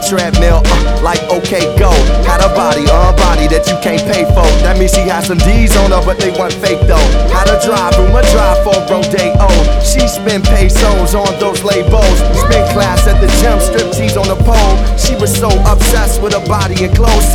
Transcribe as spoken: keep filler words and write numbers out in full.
treadmill, uh, like okay go. Had a body, uh, body that you can't pay for. That means she had some D's on her, but they weren't fake though. Had a drive room, a drive for Rodeo. She spent pesos on those labels. Spent class at the gym, strip tease on the pole. She was so obsessed with her body and clothes.